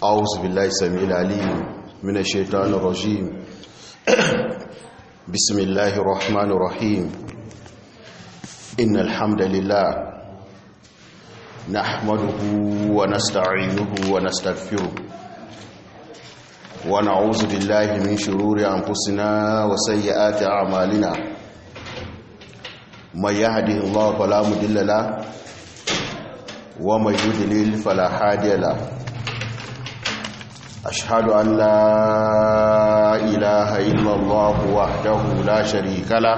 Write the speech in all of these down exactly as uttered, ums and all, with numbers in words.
أعوذ بالله السميع العليم من الشيطان الرجيم بسم الله الرحمن الرحيم إن الحمد لله نحمده ونستعينه ونستغفره ونعوذ بالله من شرور أنفسنا وسيئات أعمالنا من يهده الله فلا مضل له ومن يضلل فلا هادي له أشهد أن لا إله إلا الله وحده لا شريك له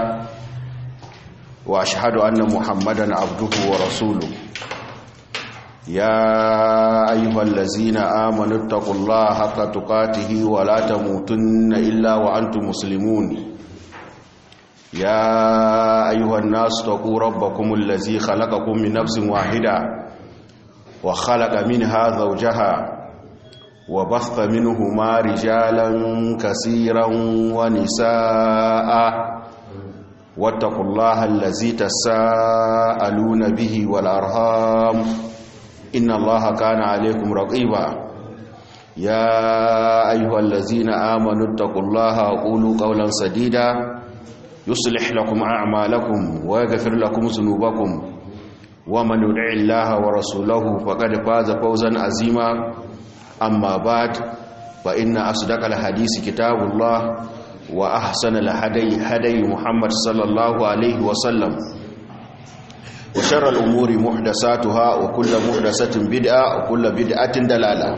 وأشهد أن محمدا عبده ورسوله يا أيها الذين آمنوا اتقوا الله حق تقاته ولا تموتن إلا وأنتم مسلمون يا أيها الناس اتقوا ربكم الذي خلقكم من نفس واحدة وخلق منها زوجها وبث منهما رجالا كثيرا ونساء واتقوا الله الذي تساءلون به والأرحام إن الله كان عليكم رقيبا يا أيها الذين آمنوا اتقوا الله وقولوا قولا سديدا يصلح لكم أعمالكم ويغفر لكم ذنوبكم ومن يطع الله ورسوله فقد فاز فوزا عظيما أما بعد فإن أصدق الحديث كتاب الله وأحسن الهدي هدي محمد صلى الله عليه وسلم وشر الأمور محدثاتها وكل محدثة بدعة وكل بدعة دلالة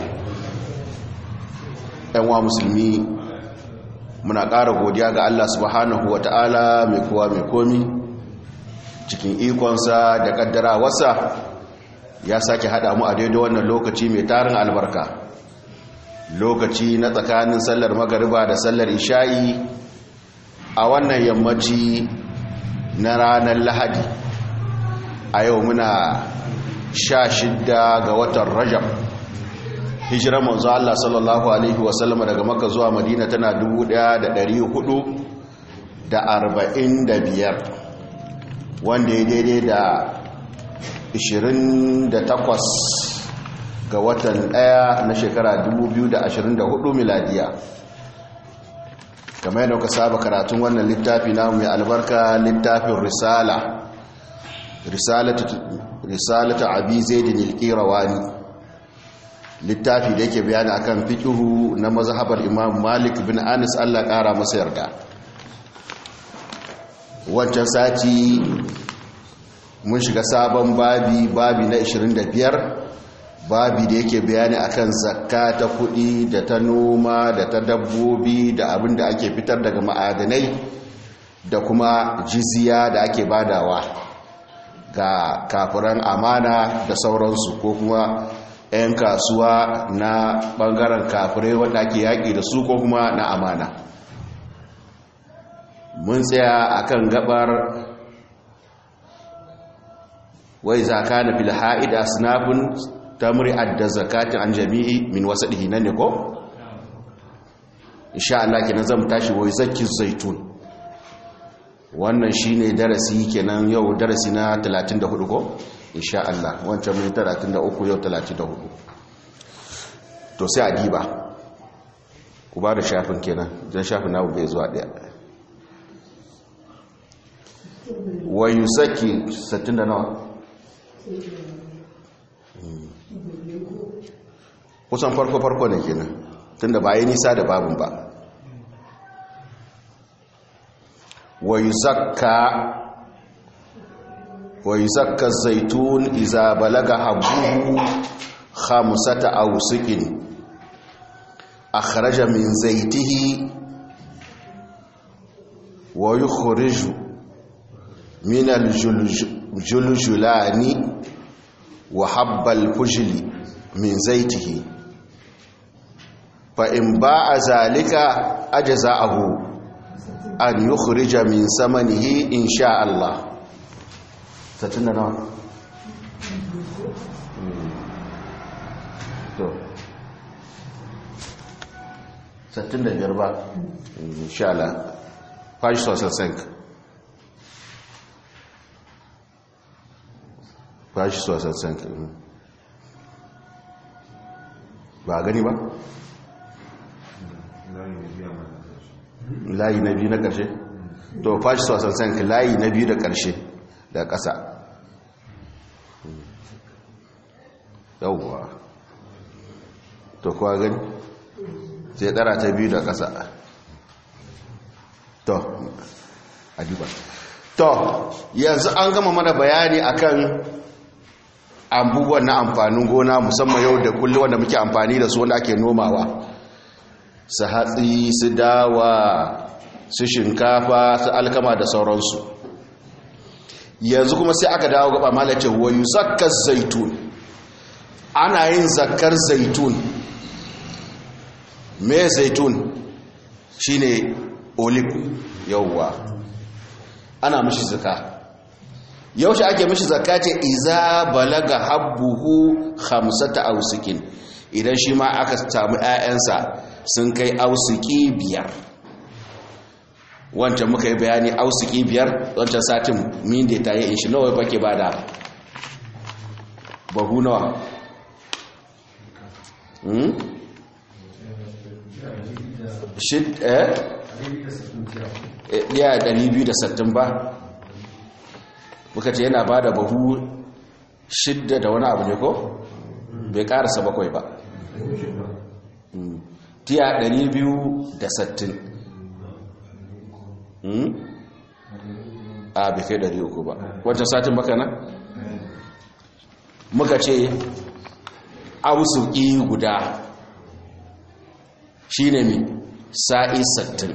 أيها المسلمين muna ƙara godiya ga Allah subhanahu wata'ala mai kowa mai komi cikin ikonsa da ƙaddarawarsa ya sake haɗa mu a daidai wannan lokaci mai tarin albarka lokaci na tsakanin sallar magariba da sallar isha'i a wannan yammaci na ranar lahadi a yau muna sha shidda ga watan rajab hijirar manzo Allah sallallahu alaihi wasallam daga makka zuwa madina tana dubu ɗaya da ɗari hudu da arba'in da biyar wanda ya daidai da ishirin da takwas ga watan ɗaya na shekara dubu biyu da ashirin da hudu miladiya kamar yadda ka saba karatun wannan littafi namu mai albarka littafin risala risalatu abi zaidin al-qirawani littafi da yake bayani akan fiqhu na mazhabar imam malik bin anas Allah ƙara masa yarda wancan sati mun shiga sabon babi babi na ishirin da biyar babi da yake bayani akan zakka ta kuɗi da ta noma da ta dabbobi da abin da ake fitar daga ma'adanai da kuma jizya da ake badawa ga kafiran amana da sauransu ko kuma 'yan kasuwa na ɓangaren kafirai wanda ake yaƙi da su ko kuma na amana mun tsaya akan gabar wai zaka na fil ha'id asnafun tamri adda zakatin an jami'i min wasadihi nan ne ko insha Allah kenan zan tashi wai zakki zaitun wannan shine darasi kenan yau darasi na talatin da hudu ko insha Allah wancan mun talatin da uku yau talatin da hudu to sai a diba ku ba da shafin kenan dan shafin nawo bai zuwa daya wa yusaki sittin da nawa kusan farko-farko ne kenan tunda ba yi nisa da babin ba wa yuzakka wa yuzakka zaitun iza balaga habbuhu khamsata awsiqin akhraja min zaitihi wa yukhriju min al-juljulani wa habbal fujli min zaitihi fa in ba'a zalika ajza'ahu an yukhrija min samanihi insha Allah satunda nawa to satunda biyar ba insha Allah fashi sosai fashi sosai ba gani ba layi na biyu na ƙarshe to fashi sosan sanka layi na biyu da ƙarshe da ƙasa yauwa to kuwa gani sai ɗara ta biyu da ƙasa to adiba to yanzu an gama mana bayani akan abubuwan na amfanin gona musamman yau da kullum wanda muke amfani da su wanda ake nomawa su hatsi su dawa su shinkafa su alkama da sauransu yanzu kuma sai aka dawo gaba malacin wayu zakkar zaitun ana yin zakkar zaitun me zaitun shine olive yauwa ana mishi zakka yaushe ake mishi zakka ce iza balaga habbuhu khamsata ausikin idan shi ma aka samu ƴaƴansa sun kai ausiki biyar wancan muka yi bayani ausiki biyar wancan satin min da ta yi in shi nawa bake bada bahu nawa hmm shit eh ya ɗari biyu da sittin ba muka ce yana ba da bahu shidda da wani abu ne ko bai karasa bakwai ba tiya ɗari biyu da sittin a bai kai ɗari uku ba wancan satin baka nan muka ce ausuki guda shi ne mi sa'i sittin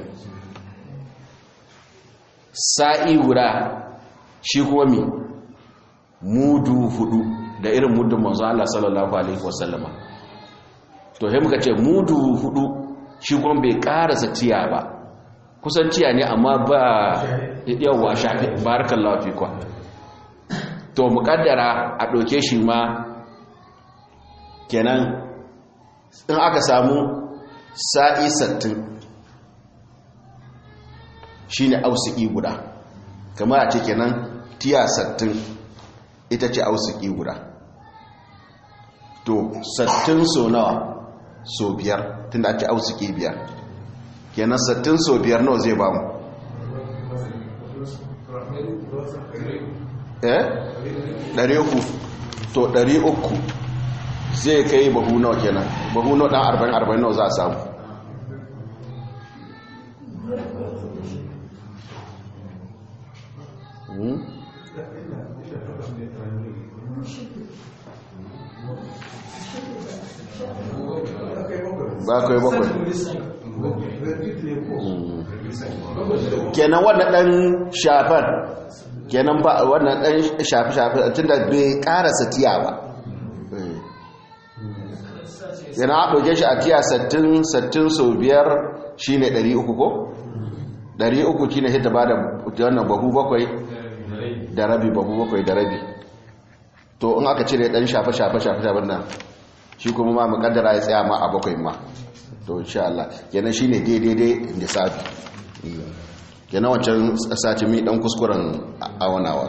sa'i guda shi kuma mi mudu hudu da irin mudun manzo Allah sallallahu alaihi wasallama to sai muka ce mudu hudu shi kuma bai karasa tiya ba kusan tiya ne amma ba yawa shafi barakallahu fikwa to mukaddara a doke shi ma kenan in aka samu sa'i sittin shine ausiki guda kamar a ce kenan tiya sittin ita ce ausiki guda to sittin so nawa so biyar tunda ake ausiki biyar kenan sittin so biyar nawa zai ba mu eh ɗari uku to ɗari uku zai kai bahu nawa kenan bahu nawa ɗan arba'in arba'in nawa za a samu bakwai bakwai kenan wannan dan shafar kenan ba wannan dan shafi-shafi tunda bai karasa tiya ba yana a ɗauke shi a tiya sattin sattin sau biyar shi ne ɗari uku ko? ɗari uku shi ne hita ba da wannan bahu bakwai da rabi bahu bakwai da rabi to in aka cire ɗan shafe-shafe-shafe nan shi kuma ma makaddara ya tsaya ma a bakwai ma to insha Allah kenan shi ne daidai da sabi kenan wancan sati mi ɗan kuskuren awanawa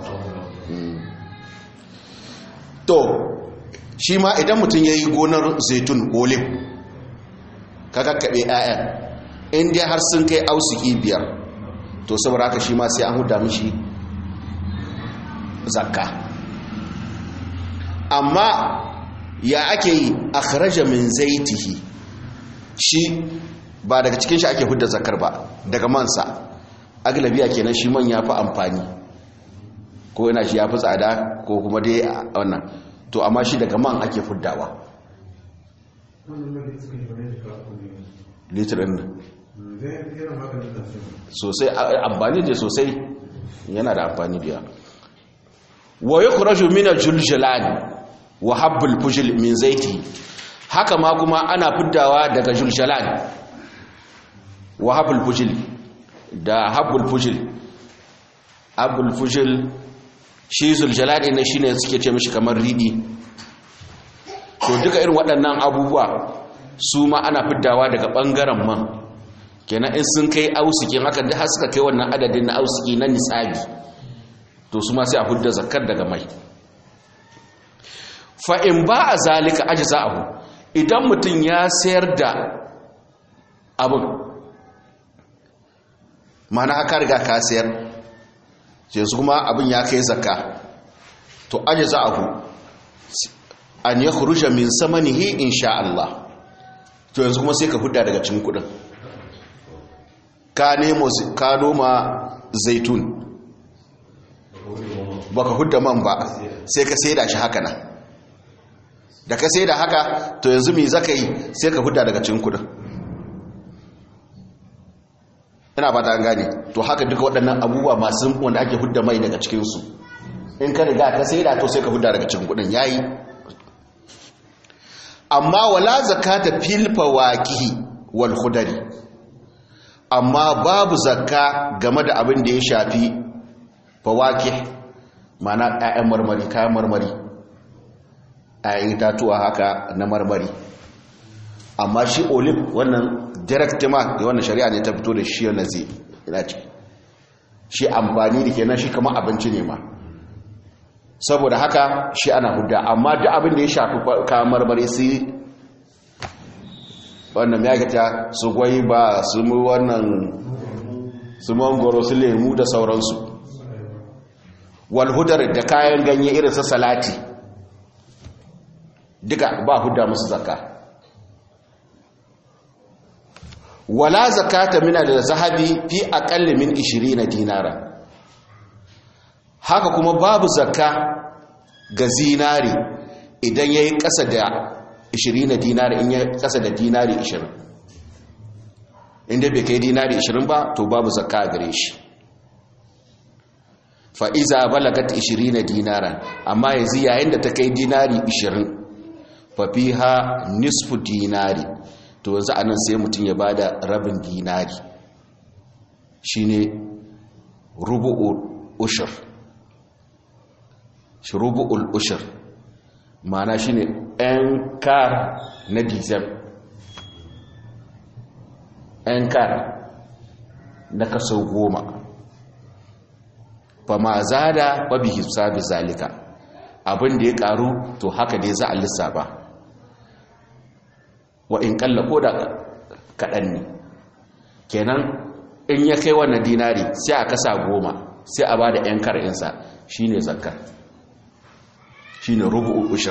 to shi ma idan mutum ya yi gonar zaitun olive ka kakkaɓe 'ya'yan inda har sun kai ausiki biyar to saboda haka shi ma sai an huda mishi zakka amma ya ake yi akhraja min zaitihi shi ba daga cikin shi ake hudda zakkar ba daga mansa aglabiya kenan shi man ya fi amfani ko yana shi ya fi tsada ko kuma dai wannan to amma shi daga man ake fuddawa litirin nan sosai amfani da sosai yana da amfani da wa yukhraju min al-juljalani wa habbul fujil min zaiti haka ma kuma ana fuddawa daga juljalani wa habbul fujil da habbul fujil habbul fujil shi zuljalani ne shine suke ce mishi kamar ridi to duka irin waɗannan abubuwa su ma ana fiddawa daga ɓangaren man kenan in sun kai ausiki haka da har suka kai wannan adadin na ausiki na nisabi to su ma sai a fidda zakar daga mai fa in ba a zalika ajza'ahu idan mutum ya sayar da abin mana aka riga ka sayar yanzu kuma abin ya kai zakka to aje za abu an ya khuruja min samanihi insha Allah to yanzu kuma sai ka hudda daga cikin kudin ka nemo ka noma zaitun baka hudda man ba sai ka saida shi haka nan da ka saida haka to yanzu me zaka yi sai ka hudda daga cikin kudin ina fata an gane to haka duka waɗannan abubuwa masu wanda ake hudda mai daga cikin su in ka riga ka saida to sai ka hudda daga cikin kudin yayi amma wala zakata fil fawakihi wal khudari amma babu zakka game da abin da ya shafi fawakih mana ƴaƴan marmari kayan marmari ƴaƴan itatuwa haka na marmari amma shi olive wannan direct ma da wannan shari'a ne ta fito da shi wannan zai ina ci shi amfani da kenan shi kamar abinci ne ma saboda haka shi ana hudda amma duk abin da ya shafi kayan marmari su wannan miyagata su gwai ba su mu wannan su mangoro su lemu da sauransu walhudar da kayan ganye irin su salati duka ba hudda musu zakka wala zakata min al-zahabi fi aqall min ishirin dinara haka kuma babu zakka ga zinari idan yayi kasa da ishirin dinari in yayi kasa da dinari ishirin inda bai kai dinari ishirin ba to babu zakka gare shi fa iza balagat ishirin dinara amma yanzu yayin da ta kai dinari ishirin fa fiha nisfu dinari to yanzu anan sai mutum ya bada rabin dinari shine rubu'ul ushur shi rubu'ul ushur ma'ana shine ɗan kar na diesel ɗan kar na kaso goma fa ma zada fa bi hisabi zalika abin da ya karu to haka dai za a lissafa wa in kalla ko da kaɗan ne kenan in ya kai wannan dinari sai a kasa goma sai a ba da ‘yan kar'insa shi ne zakka shi ne rubu'ul ushir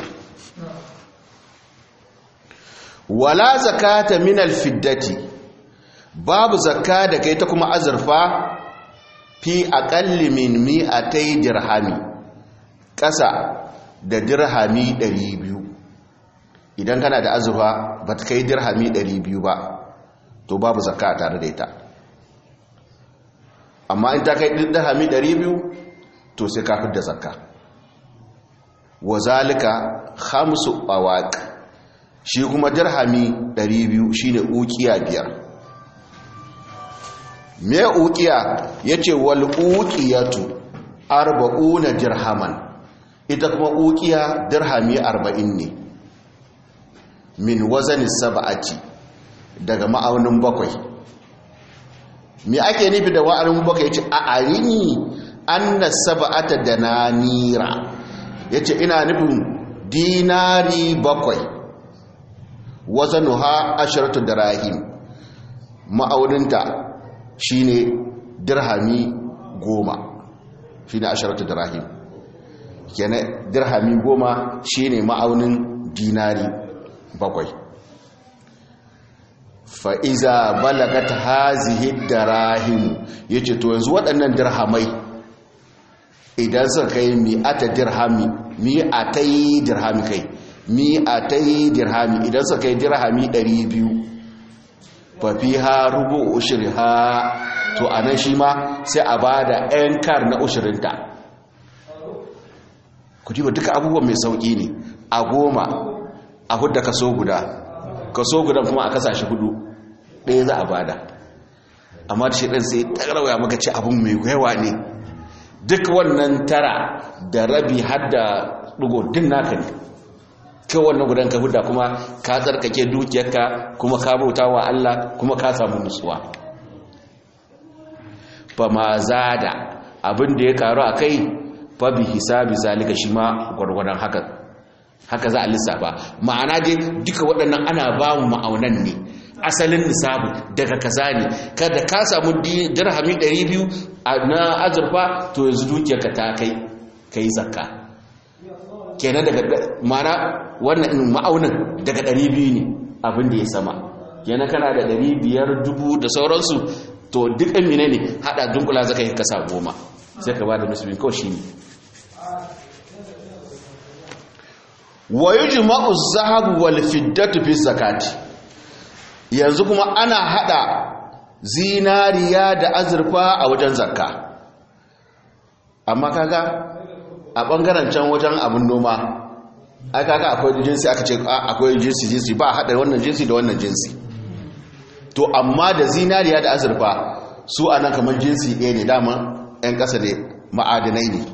wala zakata min alfiddati babu zakka da kai ta kuma azurfa fi aqalli min mi'atay dirhami ƙasa da dirhami ɗari biyu idan kana da azurfa ba ta kai dirhami ɗari biyu ba to babu zakka tare da ita amma in ta kai dirhami ɗari biyu to sai ka fidda zakka wa zalika khamsu awaq shi kuma dirhami ɗari biyu shine uqiya biyar me uqiya yace wal uqiyatu arba'una dirhaman ita kuma uqiya dirhami arba'in ne min wazani sab'ati daga ma'aunin bakwai me ake nufi da ma'aunin bakwai yace a arini anna sab'ata dananira yace ina nufin dinari bakwai wazanuha asharatu dirahim ma'auninta shine dirhami goma shine asharatu dirahim kenan dirhami goma shine ma'aunin dinari bakwai fa'iza balagat hazihi dirahim yace to yanzu waɗannan dirhamai idan suka kai mi'ata dirhami mi'atai dirhami kai mi'atai dirhami idan suka kai dirhami ɗari biyu fa fiha rubu ushriha to anan shi ma sai a bada ɗan kar na ushirinta ku ji ba duka abubuwan mai sauki ne a goma a hudda kaso guda kaso guda kuma a kasa shi hudu ɗaya za a bada amma da shi ɗan sai ɗagarwa maka ce abin mai yawa ne duk wannan tara da rabi har da ɗigo din naka ne kai wannan gudan ka hudda kuma ka tsarkake dukiyarka kuma ka bauta wa Allah kuma ka samu nutsuwa fa ma zada abin da ya karu a kai fa bi hisabi zalika shi ma gwargwadon haka haka za a lissafa. Ma'ana dai duka waɗannan ana ba mu ma'aunan ne, asalin nisabu daga kaza ne. Kada ka samu dirhami ɗari biyu na azurfa to yanzu dukiyarka ta kai kai zakka kenan. Daga ma'ana wannan ma'aunin daga ɗari biyu ne abin da ya sama kenan. Kana da ɗari biyar dubu da sauransu to duk ɗan mine ne haɗa dunkula zaka yi kasa goma sai ka ba da musulmi kawai shi ne. wa yujma'u az-zahabu wal fiddatu fi zakati, yanzu kuma ana hada zinariya da azurfa a wajen zakka. Amma kaga a bangaren can wajen abin noma ai kaga akwai jinsi, aka ce akwai jinsi jinsi ba hada wannan jinsi da wannan jinsi. To amma da zinariya da azurfa su anan kamar jinsi ɗaya ne, dama ɗan ƙasa ne, ma'adinai ne.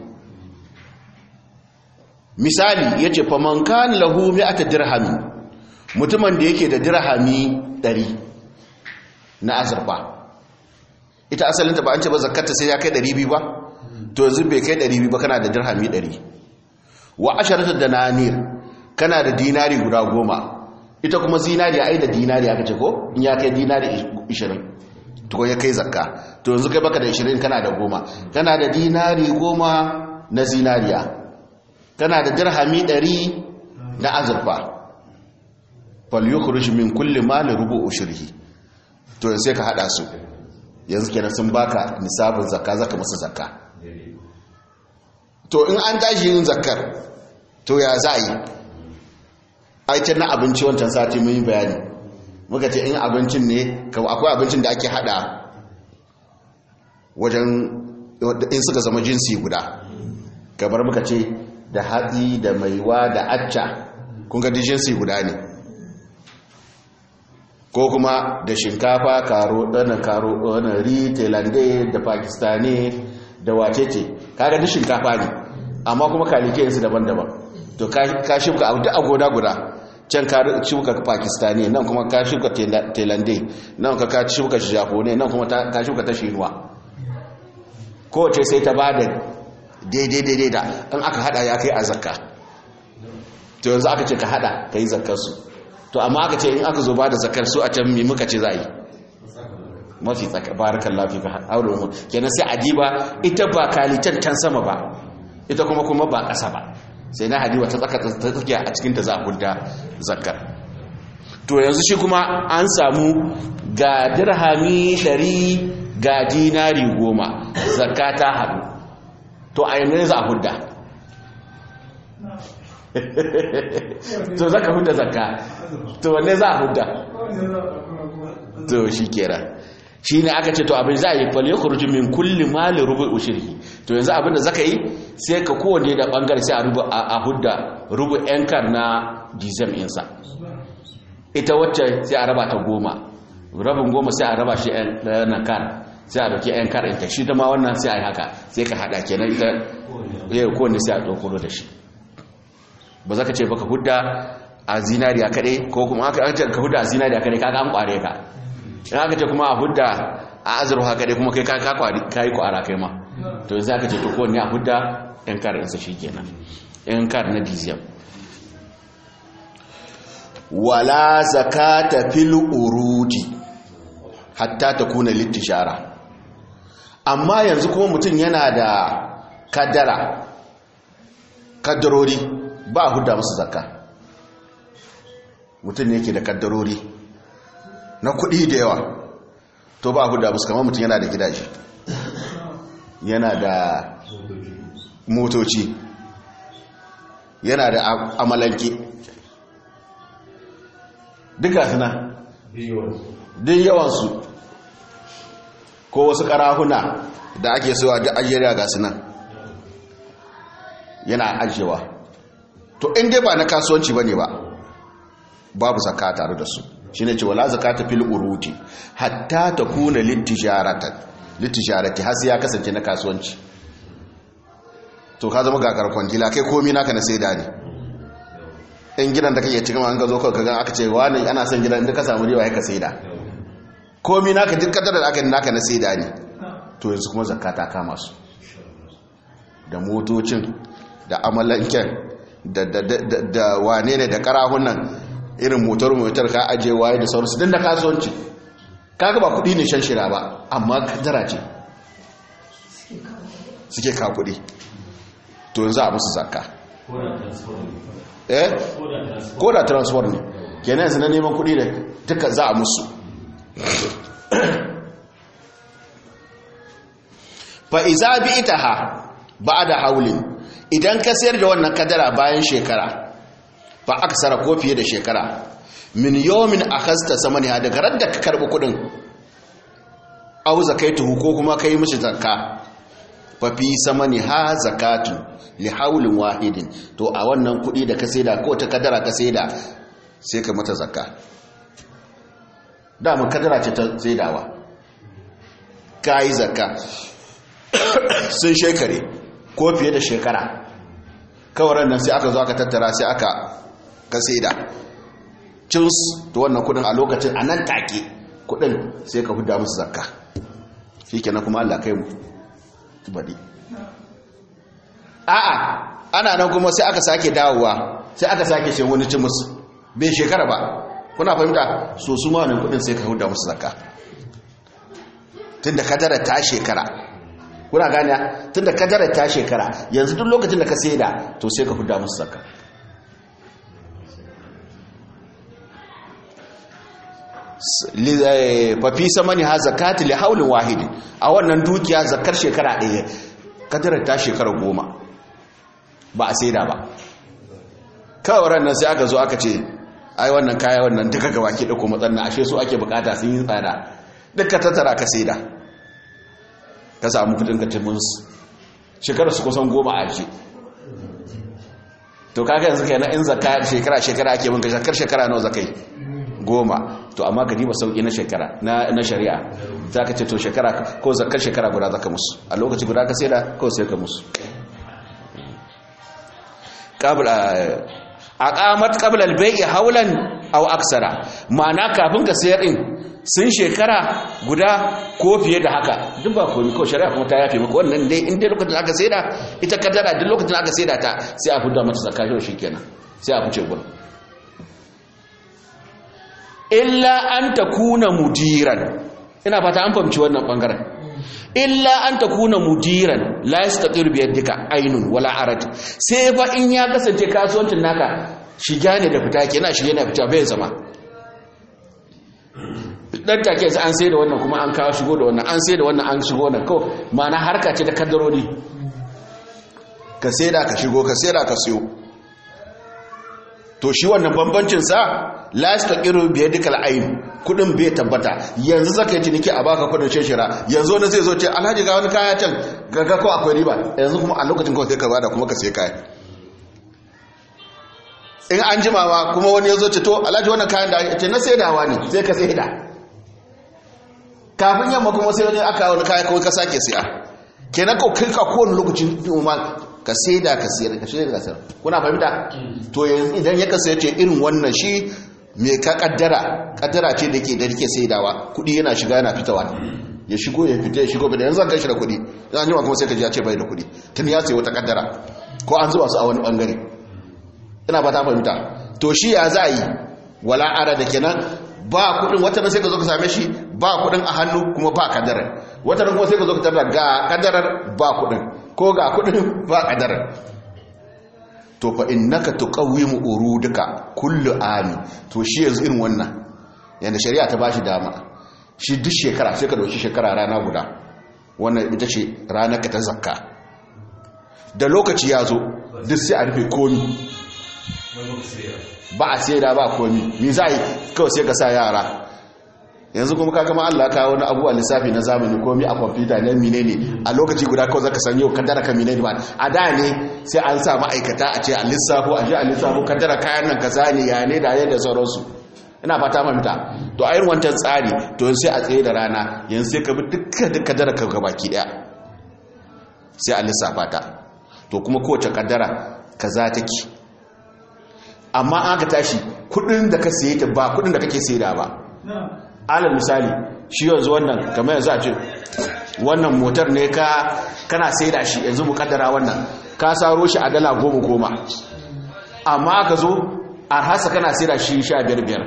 Misali yace faman kan lahu mi'ata dirhami, mutumin da yake da dirhami ɗari na azurfa, ita asalinta ba an ce ba zakkata sai ya kai ɗari biyu ba, to yanzu bai kai ɗari biyu ba kana da dirhami ɗari. Wa asharatu dananir, kana da dinari guda goma, ita kuma zinari ai da dinari aka ce ko in ya kai dinari ishirin to ya kai zakka. To yanzu kai baka da ishirin kana da goma, kana da dinari goma na zinariya, kana da dirhami ɗari na azurfa. fal yukhruj min kulli mali rubu ushrihi, to yanzu sai ka hada su, yanzu kenan sun baka nisabin zakka, zaka musu zakka. To in an tashi yin zakkar to ya za yi? Aikin na abinci wancan sati mun yi bayani, muka ce in abincin ne akwai abincin da ake hada wajen in suka zama jinsi guda, kamar muka ce da hatsi da maiwa da acca, kun ga jinsi guda ne. Ko kuma da shinkafa, karo ɗana karo ɗana ri, tailande da pakistani da wacece, kaga duk shinkafa ne amma kuma kalike yansu daban-daban. To ka shuka a gona guda, can ka shuka pakistani, nan kuma ka shuka tailande, nan ka shuka japone, nan kuma ka shuka ta shinuwa. Kowace sai ta ba da daidai-daidai da in aka hada ya kai a zakka. To yanzu aka ce ka hada ka yi zakkarsu. To amma aka ce in aka zo ba da zakkar su a can mi muka ce za yi mafi barakan lafi ka aure mu kenan sai adiba ita ba kalitan can sama ba, ita kuma kuma ba ƙasa ba, sai na hadiwa ta tsaka ta tsakiya a cikin ta za a hudda zakkar. To yanzu shi kuma an samu ga dirhami ɗari ga dinari goma, zakka ta haɗu. To a yanzu za a hudda to zaka hudda zakka, to wanne za a hudda? To shi kera shi ne aka ce to abin za a yi falle kurji min kulli mali rubu ushirhi. To yanzu abin da zaka yi sai ka kowane da bangare sai a rubu a hudda rubu yankar na dizem insa, ita wacce sai a raba ta goma, rabin goma sai a raba shi na kan, sai a dauki yankar ɗinta, shi ta ma wannan sai a yi haka, sai ka hada kenan ita yau kowane sai a ɗaukuro da shi. Ba za ka ce baka hudda a zinariya kaɗai, ko kuma aka ce ka hudda a zinariya kaɗai kaga an ƙware ka, in aka ce kuma a hudda a azurfa kaɗai kuma kai ka yi ƙwara kai ma. To yanzu aka ce to kowane a hudda yan kar ɗinsa shi kenan, yan kar na diziyam. Wala zakata fil urudi hatta ta kuna littishara. Amma yanzu kuma mutum yana da kaddara, kaddarori ba a hudda musu zakka. Mutum ne yake da kaddarori na kuɗi da yawa, to ba a hudda musu. Kamar mutum yana da gidaje, yana da motoci, yana da amalanke, duka suna din yawansu, ko wasu karahuna da ake sowa da ajiyar ga sunan yana ajiyewa. To inda ba na kasuwanci ba ne ba, babu zakka tare da su. Shi ne cewa la zakata fil uruti hatta ta kuna littijarati, har sai ya kasance na kasuwanci. To ka zama gakar kwangila, kai komi naka na saida ne. In gidan da kake cikin an ga zo kawai ga aka ce wani ana son gidan da ka samu riwa ya ka saida, komi naka duk kadar da aka naka na saida ne. To yanzu kuma zakka ta kama su, da motocin da amalanken da da da, da wane ne da karahunan irin motar motar ka aje waye da sauransu din da kasuwanci kaga ba kudi ne shan shira ba amma kadara ce suke ka kudi to yanzu a musu zakka eh ko da transfer ne kenan yanzu na neman kudi da duka za a musu fa iza bi itaha ba'da haulin idan ka sayar da wannan kadara bayan shekara fa aksara ko fiye da shekara min yawmin akhasta samaniha daga ran da ka karbi kudin au zakaitu ko kuma kai mishi zakka fa fi samaniha zakatu li haulin wahidin to a wannan kudi da ka saida ko ta kadara ka saida sai ka mata zakka da mun kadara ce ta saidawa kai zakka sun shekare ko fiye da shekara kawaran nan sai aka zo aka tattara sai aka ka saida cins to wannan kudin a lokacin a nan take kudin sai ka huda musu zakka shikenan kuma Allah kai mu badi a'a ana nan kuma sai aka sake dawowa sai aka sake ce wani cin musu bai shekara ba kuna fahimta so su ma wannan kudin sai ka huda musu zakka tunda kadara ta shekara kuna gane tunda kadara ta shekara yanzu duk lokacin da ka saida to sai ka huda musu zakka fafi samani ha zakati li haulin wahidi a wannan dukiya zakar shekara ɗaya kadara ta shekara goma ba a saida ba kawai ran nan sai aka zo aka ce ai wannan kaya wannan duka ga waki da kuma tsanna ashe su ake bukata sun yi tsada duka tattara ka saida ka samu kudin ka timin shekara su kusan goma a ce to kaga yanzu kenan in zakka shekara shekara ake bin ka shekar shekara nawa zakai goma to amma ka diba sauki na shekara na shari'a za ka ce to shekara ko zakar shekara guda zaka musu a lokaci guda ka saida ko sai ka musu qabla aqamat qabla al-bay'i hawlan aw aksara ma'ana kafin ka sayar din sun shekara guda ko fiye da haka duk ba komai ko shari'a kuma ta yafe maka wannan dai in dai lokacin aka saida ita kaddara duk lokacin aka saida ta sai a fudda mata zakka shi kenan sai a fice gurin illa an takuna mudiran ina fata an fahimci wannan bangaren illa an takuna mudiran la yastaqir bi yadika aynun wala arad sai fa in ya kasance kasuwancin naka shiga ne da fita kenan shi yana fita bai zama dan take sai an sai da wannan kuma an kawo shigo da wannan an sai da wannan an shigo wannan ko ma'ana harka ce ta kaddarori ka sai da ka shigo ka sai da ka siyo to shi wannan bambancin sa la yastaqiru bi yadikal ayn kudin bai tabbata yanzu zaka yi ciniki a baka kudin sheshira yanzu wani zai zo ce alhaji ga wani kaya can gaga ko akwai riba yanzu kuma a lokacin kawai sai ka bada kuma ka sai kaya in an jimawa kuma wani ya zo ce to alhaji wannan kayan da ce na saidawa ne sai ka saida kafin yamma kuma sai wani aka wani kaya kawai ka sake siya kenan ko kai ka kowane lokacin ma ka saida ka siyar ka shirya ka sayar kuna fahimta to yanzu idan ya kasance irin wannan shi mai ka kaddara kaddara ce da ke da rike saidawa kudi yana shiga yana fitawa ya shigo ya fita ya shigo da yanzu an shi da kudi zan yi wa kuma sai ka ji ya ce bai da kudi tun ya sai wata kaddara ko an zuba su a wani bangare ina ba ta fahimta to shi ya za yi wala ara da kenan ba kudin wata sai ka zo ka same shi ba kudin a hannu kuma ba kadarar wata kuma sai ka zo ka tarar ga kadarar ba kudin ko ga kudin ba kadarar to fa innaka tuqawwimu uruduka kullu ami to shi yanzu irin wannan yanda shari'a ta bashi dama shi duk shekara sai ka dauki shekara rana guda wannan ita ce ranar ka ta zakka da lokaci ya zo duk sai a rufe komi ba a sai da ba komi me za yi kawai sai ka sa yara yanzu kuma ka gama Allah ka wani abuwa lissafi na zamani komi a kwamfuta ne menene a lokaci guda kawai zaka san yau kaddara ka menene ba a da ne sai an sa ma'aikata a ce a lissafo a je a lissafo kaddara kayan nan kaza ne ya ne da yadda sauransu ina fata mamita to a yin wancan tsari to sai a tsaye da rana yanzu sai ka bi dukkan duk kaddara ka gabaki daya sai a lissafa ta to kuma kowace kaddara kaza take amma an ka tashi kudin da ka saye ta ba kudin da kake saida ba alal misali shi yanzu wannan kamar yanzu a ce wannan motar ne ka kana saida shi yanzu mukaddara wannan ka saro shi a dala goma goma amma aka zo a hasa kana sai da shi sha biyar biyar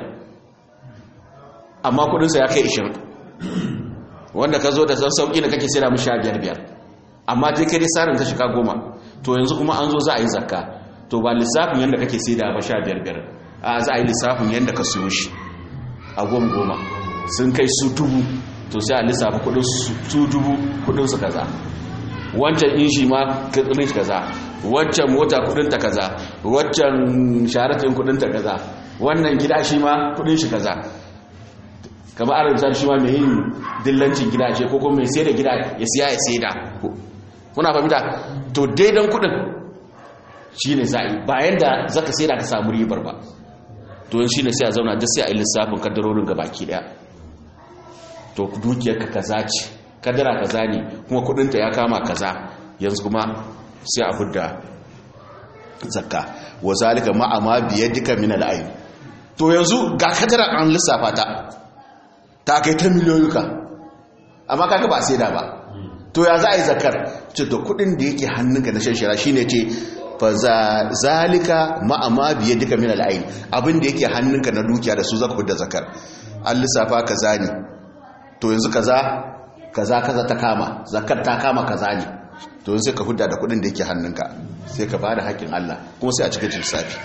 amma kudinsa ya kai ishirin wanda ka zo da san sauki da kake sai da mu sha biyar biyar amma dai kai dai sarin ta shiga goma to yanzu kuma an zo za a yi zakka to ba lissafin yadda kake sai da ba sha biyar biyar a za a yi lissafin yadda ka siyo shi a goma goma sun kai su dubu to sai a lissafa kudin su dubu kudin su kaza wancan inshi ma kudin kaza wancan mota kudin ta kaza wancan sharatin kudin ta kaza wannan gida shi ma kudin shi kaza kamar arin misali shi ma mai yin dillancin gida ce ko kuma mai sai da gida ya siya ya sai da kuna fahimta to daidan kudin shi ne za'i bayan da zaka sai da ka samu ribar ba to yin shi ne sai a zauna da sai a yi lissafin kaddarorin ga baki daya to dukiyar ka kaza ce kaddara kaza ne kuma kudinta ya kama kaza yanzu kuma sai a fudda zakka wa zalika ma'a ma biyadika min al-ayn to yanzu ga kaddara an lissafa ta ta kai ta miliyoyuka amma kaga ba sai da ba to ya za a yi zakar ce to kudin da yake hannunka na shanshara shine ce fa zalika ma'a ma biyadika min al-ayn abin da yake hannunka na dukiya da su zaka fudda zakar an lissafa kaza ne to yanzu kaza kaza kaza ta kama zakar ta kama kaza ne to yanzu sai ka hudda da kudin da yake hannunka sai ka bada haƙin Allah kuma sai a cikin lissafi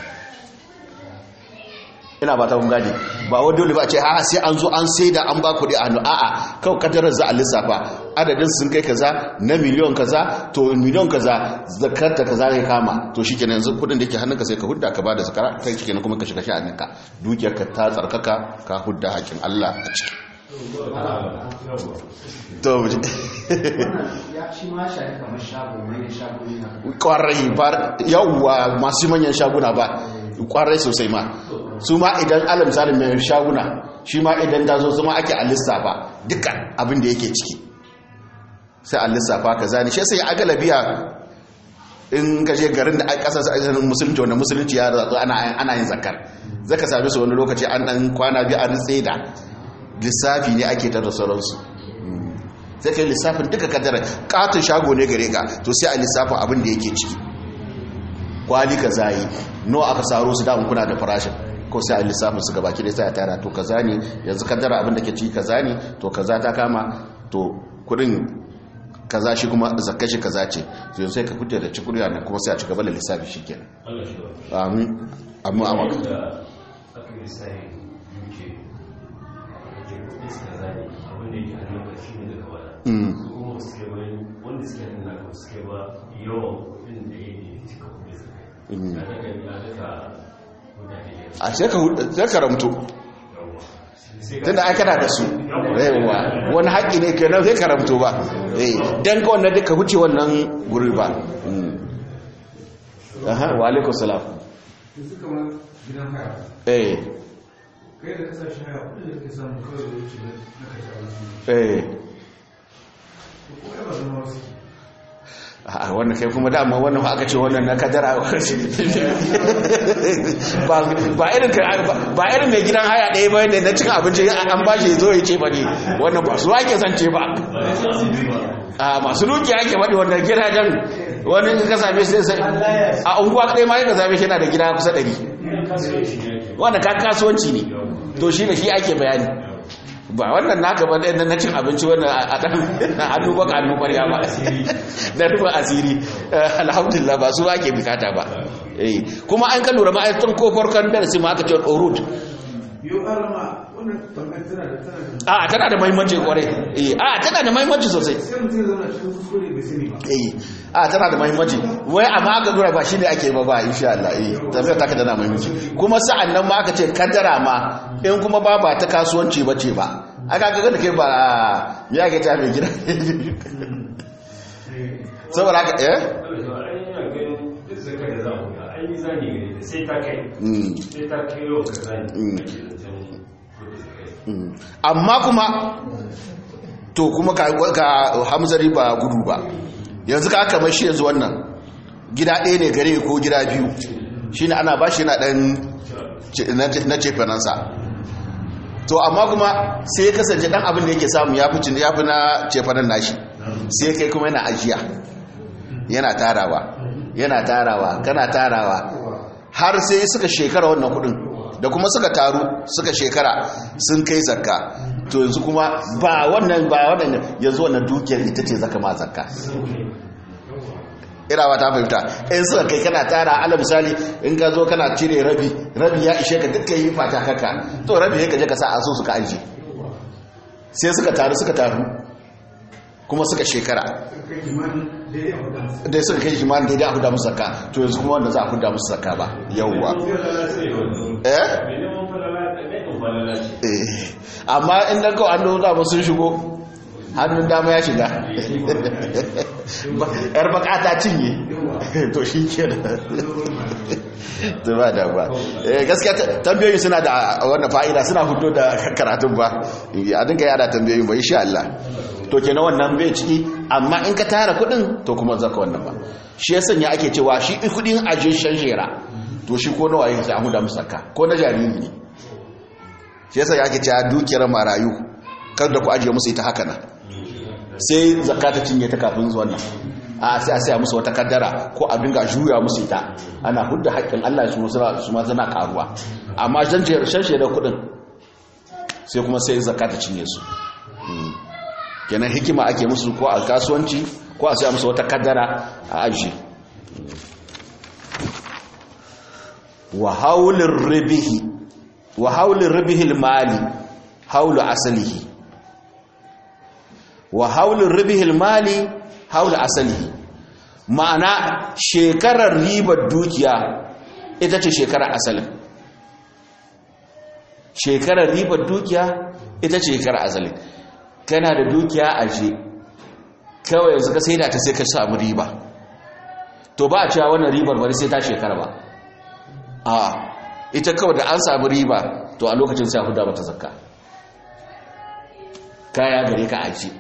ina ba ta kun gane ba wa dole ba ce a sai an zo an sai da an ba kuɗi a hannu a'a kawai kadarar za a lissafa adadin sun kai kaza na miliyon kaza to miliyon kaza zakar ta kaza ya kama to shikenan yanzu kudin da yake hannunka sai ka hudda ka bada zakara kai shikenan kuma ka shiga sha'aninka dukiyar ka ta tsarkaka ka hudda haƙin Allah a ciki to ya ci ma shi kamar shago mai shago ne kwarai ba yawwa masu manyan shaguna ba kwarai sosai ma su ma idan alam misalin mai shaguna shi ma idan da zo zama ake a lissafa dukkan abin da yake ciki sai a lissafa ka zane shi sai a galabiya in ka je garin da kasar sa'adar musulunci wanda musulunci ya ratsu ana yin zakar zaka sami su wani lokaci an dan kwana biyu an tsaye da lissafi ne ake ta da sauransu sai kai lissafin duka kadara katon shago ne gare ka to sai a lissafin abin da yake ciki kwali ka zayi no aka saro su damun kuna da farashin ko sai a lissafin su gabaki da sai a tara to kaza ne yanzu kadara abin da ke ciki kaza ne to kaza ta kama to kudin kaza shi kuma zakka shi kaza ce to yanzu sai ka fita da cikuriya nan kuma sai a ci gaba da lissafi shikenan amin amma amma a sai ka ramto tun da aka da su yawa wani haƙƙi ne ke nan sai ka ramto ba don ka wannan duka huce wannan guri ba wa alaikun salam eh kai da kasashe haya kudin da ke samu kawai da wuce na kashe abinci eh ko ya ba zama wasu a wannan kai kuma dama wannan aka ce wannan na kadara ba irin ba irin mai gidan haya ɗaya ba ne na cikin abinci an ba shi zo ya ce ba ne wannan ba su ake zance ba a masu duki ake baɗi wannan gidajen wani ka same shi sai a unguwa ɗaya ma yadda same shi yana da gida kusa ɗari wannan kan kasuwanci ne to shi da shi ake bayani ba wannan naka ba ɗaya na cin abinci wannan a ɗan hannu baka hannu ƙwarya ba na rufa asiri alhamdulillah ba su ake bukata ba kuma an kan lura ma'aikatan ko farkon darasi ma aka ce orud a tana da mahimmanci kwarai a tana da mahimmanci sosai a tana da mahimmanci wai amma aka lura ba shi ne ake ba ba insha Allah tafiya ta ka tana mahimmanci kuma sa'an nan ma aka ce kaddara ma in kuma ba ba ta kasuwanci ba ce ba aka gaga da kai ba ya ke ta mai gida saboda haka eh sai ta kai sai ta kai yau ka zani amma kuma to kuma ka hamzari ba gudu ba yanzu ka kamar shi yanzu wannan gida ɗaya ne gare ko gida biyu shi ne ana ba shi na ɗan na cefanansa to amma kuma sai ya kasance ɗan abin da yake samu ya fi na cefanan nashi sai kai kuma yana ajiya yana tarawa yana tarawa kana tarawa har sai suka shekara wannan kudin da kuma suka taru suka shekara sun kai zakka to yanzu kuma ba wannan ba wannan yanzu wannan dukiyar ita ce zaka ma zakka ina ba ta fahimta in suka kai kana tara ala misali in ka zo kana cire rabi rabi ya ishe ka dukkan yi fata haka to rabi ya kaje ka sa a so suka aje sai suka taru suka taru kuma suka shekara da suka kai jimanin daidai a huda musu zakka to yanzu kuma wanda za a huda musu zakka ba yauwa eh amma in dan kawai an da ba sun shigo hannun dama ya shiga yar bakata cinye to shi ke da ba da ba gaskiya tambayoyi suna da wannan fa'ida suna fito da karatun ba a dinga yada tambayoyi ba insha Allah to kenan wannan bai ciki amma in ka tara kudin to kuma zaka wannan ba shi ya sanya ake cewa shi kudin aje shanjera to shi ko nawa yake sai da musaka ko na jariri ne shi yasa yake cewa dukiyar marayu kada ku aje musu ita haka nan sai zakata cinye ta kafin zuwan nan a sai a saya musu wata kaddara ko a dinga juya musu ita ana hudda haƙƙin Allah su su ma zana karuwa amma shanjera kudin sai kuma sai zakata cinye su kenan hikima ake musu ko a kasuwanci ko a sai musu wata kaddara a aji wa haulir ribihi wa haulir ribihi almali haulu asalihi wa haulir ribihi almali haulu asalihi ma'ana shekarar ribar dukiya ita ce shekarar asalin shekarar ribar dukiya ita ce shekarar asalin kana da dukiya a je kawai yanzu ka saida ta sai ka samu riba to ba a cewa wannan ribar bari sai ta shekara ba a ita kawai da an samu riba to a lokacin sai huda mata zakka kaya gare ka aje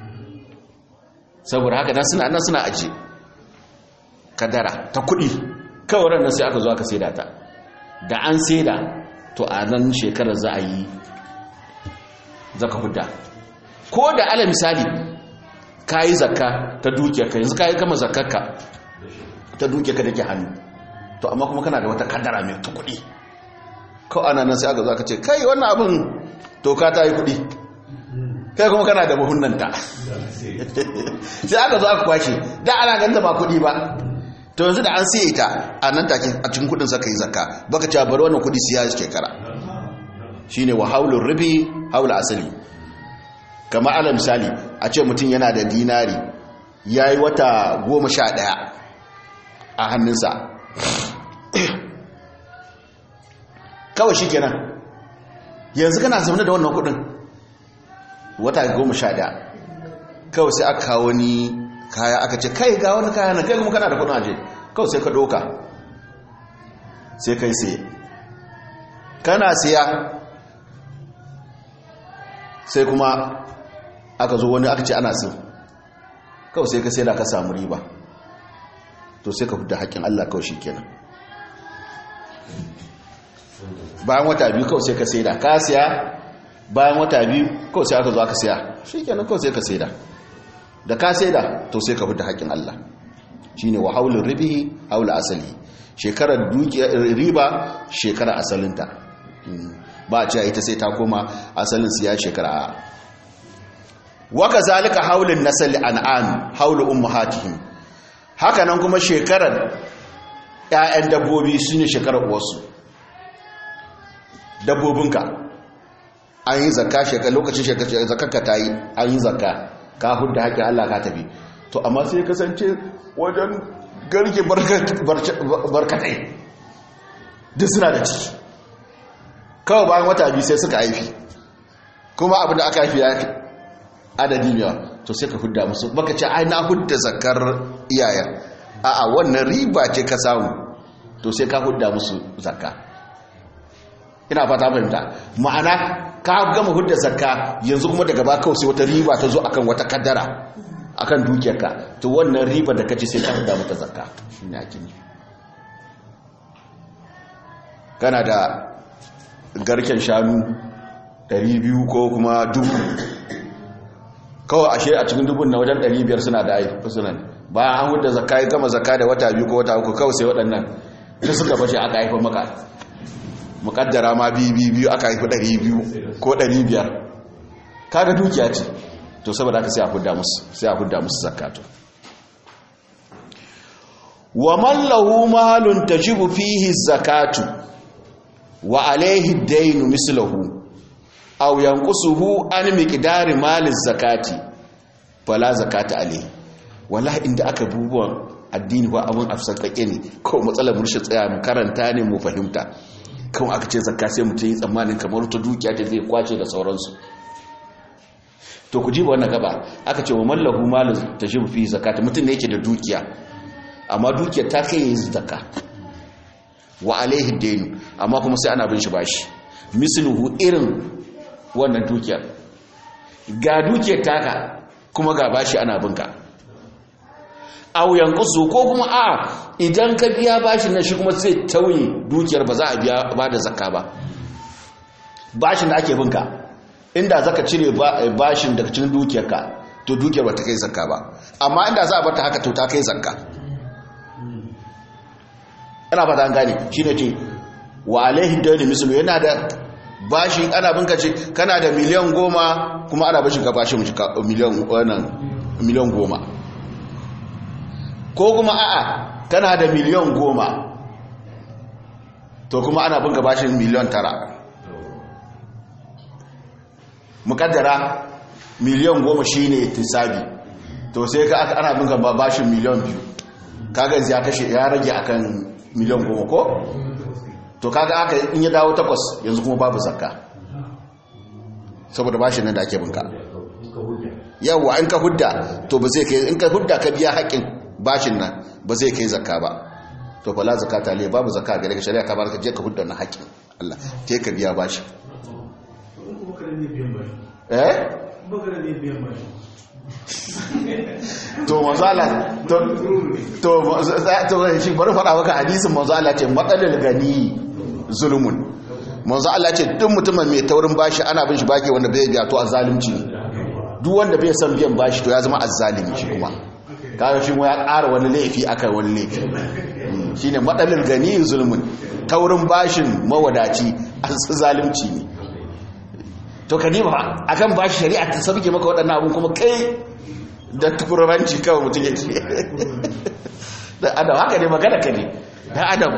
saboda haka dan suna nan suna aje kadara ta kudi kawai ran sai aka zo aka saida ta da an saida to a nan shekarar za a yi zaka huda ko da ala misali ka yi zakka ta dukiyarka yanzu ka yi gama zakkarka ta dukiyarka da ke hannu to amma kuma kana da wata kadara mai ta kudi ko ana nan sai aka zo aka ce kai wannan abin to ka ta yi kudi kai kuma kana da buhunnanta sai aka zo aka kwashe da ana ganta ba kudi ba to yanzu da an siye ta a nan take a cikin kudin saka yi zakka baka ce bari wannan kudi siya shekara shine wa haulur ribi haul asali kama ala misali a ce mutum yana da dinari ya yi wata goma sha ɗaya a hannunsa kawai shi kenan yanzu kana zaune da wannan kudin wata goma sha ɗaya kawai sai aka kawo wani kaya aka ce kai ga wani kaya na kai kuma kana da kudin aje kawai sai ka ɗoka sai kai siye kana siya sai kuma aka zo wani aka ce ana sin kawai sai ka sai da ka samu riba to sai ka fita haƙƙin Allah kawai shi kenan bayan wata biyu kawai sai ka sai da ka siya bayan wata biyu kawai sai aka zo aka siya shi kenan kawai sai ka sai da da ka sai da to sai ka fita haƙƙin Allah shi ne wa haulun ribihi haula asali shekarar riba shekarar asalinta ba a cewa ita sai ta koma asalin siya shekara a waka zalika haulun nasali an'am haulu ummahatihim haka nan kuma shekarar ƴaƴan dabbobi shine shekarar uwarsu dabbobinka an yi zakka shekar lokacin zakarka ta yi an yi zakka ka hudda haƙƙin Allah ka tafi to amma sai kasance wajen garke barkatai duk suna da ciki kawai bayan wata biyu sai suka haifi kuma abin da aka haifi ya adadi yawa to sai ka hudda musu baka ce ai na hudda zakar iyayen a'a wannan riba ce ka samu to sai ka hudda musu zakka ina fata fahimta ma'ana ka gama hudda zakka yanzu kuma daga ba kawai sai wata riba ta zo akan wata kaddara akan dukiyarka to wannan riba da kace sai ka hudda mata zakka ina kini kana da garken shanu ɗari biyu ko kuma dubu kawai ashe a cikin dubun na wajen ɗari biyar suna da aiki sunan bayan an hudda zakka ya gama zakka da wata biyu ko wata uku kawai sai waɗannan da suka bashi aka haifa maka mukaddara ma biyu biyu aka haifi ɗari biyu ko ɗari biyar kaga dukiya ce to saboda aka sai a hudda musu sai a hudda musu zakatu wa man lahu malun tajibu fihi zakatu wa alayhi ad-dayn misluhu aw yanqusuhu an miqdari mali zakati fala zakata alayhi wallahi inda aka bubuwan addini ba abun afsakake ne ko matsalar murshe tsaya mu karanta ne mu fahimta kawai aka ce zakka sai mutum yi tsammanin kamar ta dukiya ta zai kwace da sauransu to ku ji ba wannan gaba aka ce wa mallahu malu tajibu fi zakati mutum ne yake da dukiya amma dukiyar ta kai yin zakka wa alaihi dainu amma kuma sai ana bin shi bashi misluhu irin wannan dukiyar ga dukiyar taka kuma ga bashi ana binka aw yanqusu ko kuma a idan ka biya bashin nan shi kuma sai tauye dukiyar ba za a biya ba da zakka ba bashin da ake binka inda zaka cire bashin daga cikin dukiyarka to dukiyar ba ta kai zakka ba amma inda za a bar ta haka to ta kai zakka ina fata an gane shine ce wa alaihi dawli mislu yana da bashi ana binka ce kana da miliyan goma kuma ana bashin ka bashin miliyan wannan miliyan goma ko kuma a'a kana da miliyan goma to kuma ana binka bashin miliyan tara mukaddara miliyan goma shine tisabi to sai ka ana binka bashin miliyan biyu kaga ya kashe ya rage akan miliyan goma ko to kaga aka in ya dawo takwas yanzu kuma babu zakka saboda bashin nan da ake binka yawa in ka hudda to ba zai kai in ka hudda ka biya haƙin bashin nan ba zai kai zakka ba to fala zakata le babu zakka ga daga shari'a ka barka je ka hudda na haƙin Allah ke ka biya bashi eh to manzala to to to shi bari fada maka hadisin manzo Allah ce matsalil gani zulmun manzo Allah ce duk mutumin mai taurin bashi ana bin shi baki wanda bai biya to azzalunci ne duk wanda bai san biyan bashi to ya zama azzalimi shi kuma kaga shi mu ya ƙara wani laifi akan wani laifi shine matsalil gani zulmun taurin bashin mawadaci azzalunci ne to kadima akan bashi shari'a ta sabke maka waɗannan abun kuma kai da tukuranci kawai mutum ya ce da adam haka ne magana ka ne da adam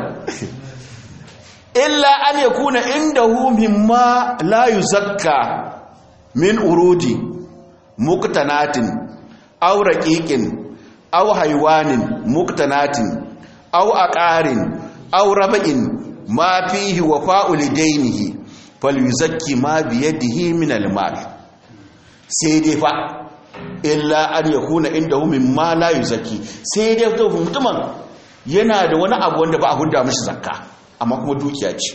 illa an ya kuna inda hu mimma la yuzakka min urudi muqtanatin aw raqiqin aw haywanin muqtanatin aw aqarin aw rab'in ma fihi wafa'u lidainihi falyuzakki ma biyadihi min almal sai dai fa illa an yakuna indahu mimma la yuzakki sai dai to mutumin yana da wani abu wanda ba a hudda mishi zakka amma kuma dukiya ce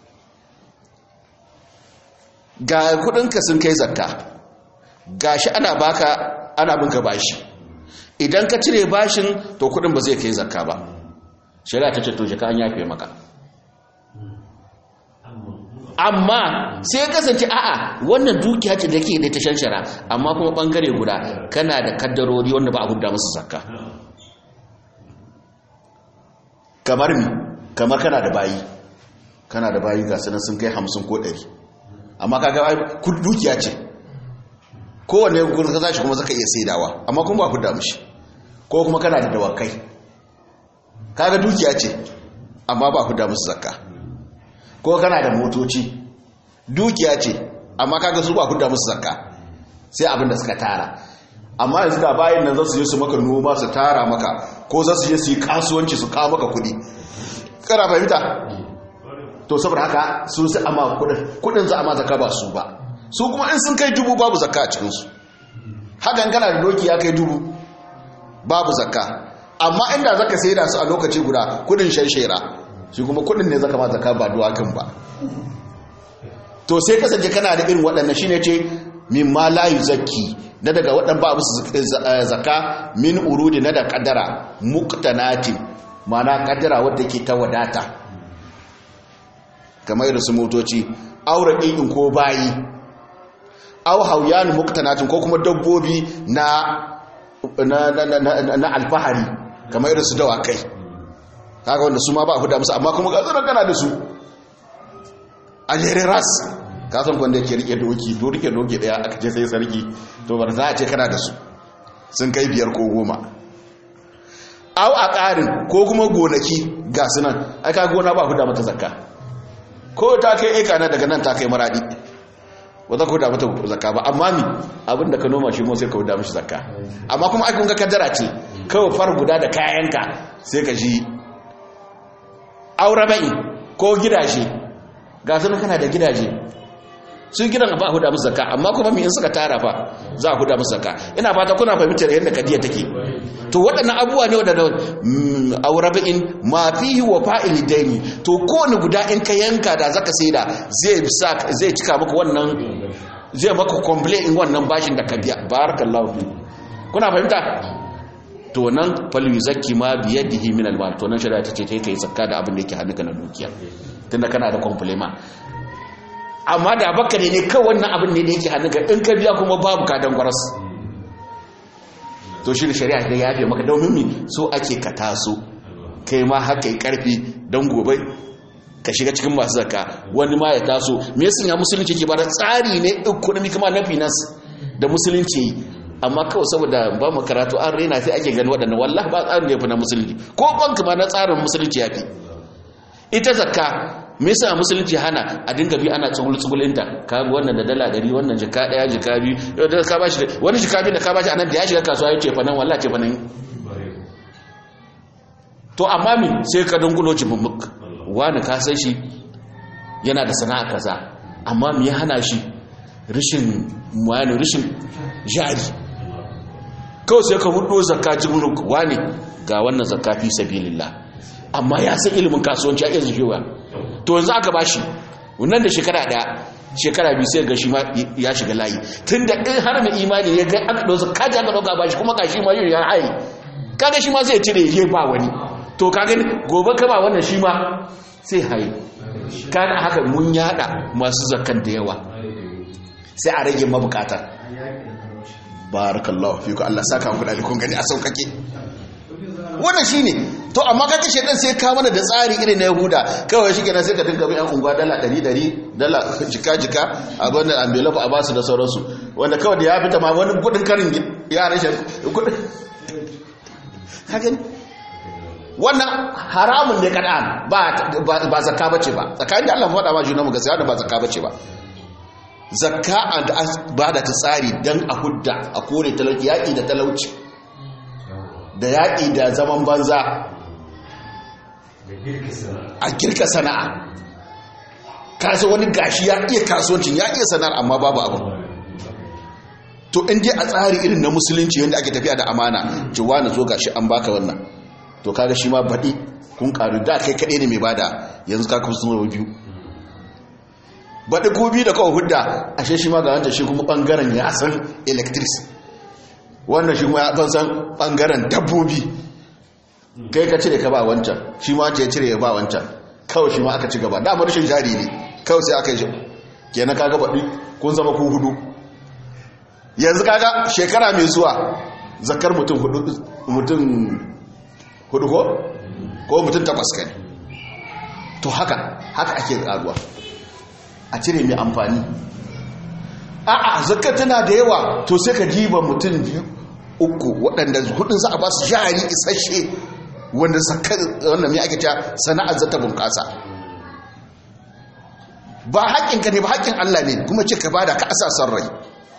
ga kudinka sun kai zakka gashi ana baka ana binka bashi idan ka cire bashin to kudin ba zai kai zakka ba shari'a ta ce to jaka an yafe maka amma sai kasance a'a wannan dukiya ce da ke da ta shanshara amma kuma bangare guda kana da kaddarori wanda ba a hudda musu zakka kamar mi kamar kana da bayi kana da bayi ga sanan sun kai hamsin ko ɗari amma kaga dukiya ce kowanne gurin ka zashi kuma zaka iya saidawa amma kuma ba hudda mushi ko kuma kana da dawakai kaga dukiya ce amma ba hudda musu zakka ko kana da motoci dukiya ce amma kaga su ba hudda musu zakka sai abin da suka tara amma yanzu da bayan nan za su je su maka noma su tara maka ko za su je su yi kasuwanci su kawo maka kudi kana fahimta to saboda haka su su amma kudin kudin za a ma zakka ba su ba su kuma in sun kai dubu babu zakka a cikin su hakan kana da doki ya kai dubu babu zakka amma inda zaka sai da su a lokaci guda kudin shanshera shi kuma kudin ne zaka ma zakka ba duwakan ba to sai kasance kana da irin waɗannan shine ce mimma la yuzakki na daga waɗan ba musu zakka min urudi na da kaddara muqtanatin mana kaddara wadda ke ta wadata kamar irin su motoci aure ɗin ko bayi aw hawyan muqtanatin ko kuma dabbobi na na na alfahari kamar irin su dawakai kaga wanda su ma ba a huda musu amma kuma ga zanen kana da su a jere ras ka san wanda yake rike doki to rike doki daya aka ce sai sarki to bar za a ce kana da su sun kai biyar ko goma au a ƙarin ko kuma gonaki ga sunan ai ka gona ba huda mata zakka ko ta kai eka na daga nan ta kai maradi ba za ka huda mata zakka ba amma mi abinda ka noma shi mo sai ka huda mishi zakka amma kuma ai kun ga kaddara ce kawai far guda da kayanka sai ka ji aurabai ko gidaje ga sunan kana da gidaje sun gidan ba a huda musu zakka amma kuma mi in suka tara fa za a huda musu zakka ina fata kuna fahimtar yadda kadiya take to waɗannan abubuwa ne wadanda aurabin ma fihi wa fa'il daini to kowane guda in ka yanka da zaka saida zai zai cika maka wannan zai maka complain in wannan bashin da ka biya barakallahu fi kuna fahimta to nan fal yuzakki ma bi yadihi min al-mal to nan shari'a tace kai kai zakka da abin da yake hannunka na dukiya tunda kana da complain amma da baka ne ne kawai wannan abin ne da yake hannunka in ka biya kuma babu kadan gwaras to shi da shari'a da yafe maka domin mi so ake ka taso kai ma haka yi karfi don gobe ka shiga cikin masu zakka wani ma ya taso me yasa ya musulunci ke bada tsari ne economic ma na finance da musulunci amma kawai saboda ba mu karatu an raina sai ake gani waɗannan wallahi ba tsarin da ya fi na musulunci ko banki ma na tsarin musulunci ya fi ita zakka me yasa musulunci hana a dinga bi ana tsugul-tsugulinta ka bi wannan da dala ɗari wannan jika ɗaya jika biyu da ka bashi wani jika biyu da ka bashi anan da ya shiga kasuwa ya ce fa nan wallahi ce fa nan to amma mi sai ka dungulo jimummuk wani ka san shi yana da sana'a kaza amma me ya hana shi rishin wani rishin jari kawai sai ka hudo zakka jimummuk wani ga wannan zakka fi sabilillah amma ya san ilimin kasuwanci a iya zuwa to yanzu aka bashi wannan da shekara daya shekara biyu sai ga shi ma ya shiga layi tunda in har mai imani ya ga aka dauka kaji aka dauka bashi kuma ga shi ma yau ya hayi kaga shi ma zai cire ya ba wani to kaga gobe ka ba wannan shi ma sai hayi kaga haka mun yada masu zakkan da yawa sai a rage mabukata barakallahu fiku Allah saka ku da kun gani a saukake wannan shine to amma ka kashe dan sai ka mana da tsari irin na Yahuda kawai shi kenan sai ka dinga bin unguwa dala ɗari ɗari dala jika jika abin da envelope a basu da sauransu wanda kawai da ya fita ma wani kudin karin ya rashe kudin hakan wannan haramun ne kadan ba ba zakka bace ba tsakanin da Allah ya faɗa ma juna mu gaskiya ba zakka bace ba zakka da ba da ta tsari dan a hudda a kore talauci yaki da talauci da yaƙi da zaman banza a girka sana'a kasa wani gashi ya iya kasuwancin ya iya sana'ar amma babu abu to in dai a tsari irin na musulunci yadda ake tafiya da amana ci wani zo gashi an baka wannan to kaga shi ma baɗi kun ƙaru da kai kaɗai ne mai bada yanzu ka kuma sun biyu baɗi ko biyu da kawai hudda ashe shi ma ga wancan shi kuma ɓangaren ya san electricity wannan shi kuma ya san ɓangaren dabbobi kai ka cire ka ba wancan shi ma wancan ya cire ya ba wancan kawai shi ma aka ci gaba damar rashin jari ne kawai sai aka yi shi kenan kaga baɗi kun zama ku hudu yanzu kaga shekara mai zuwa zakar mutum hudu mutum hudu ko ko mutum takwas kai to haka haka ake karuwa a cire mai amfani a'a zakar tana da yawa to sai ka jiba mutum biyu uku waɗanda hudun za a ba su jari isasshe wanda zakar wannan mai ake cewa sana'ar zata bunƙasa ba haƙƙinka ne ba haƙƙin Allah ne kuma ce ka bada ka asasan rai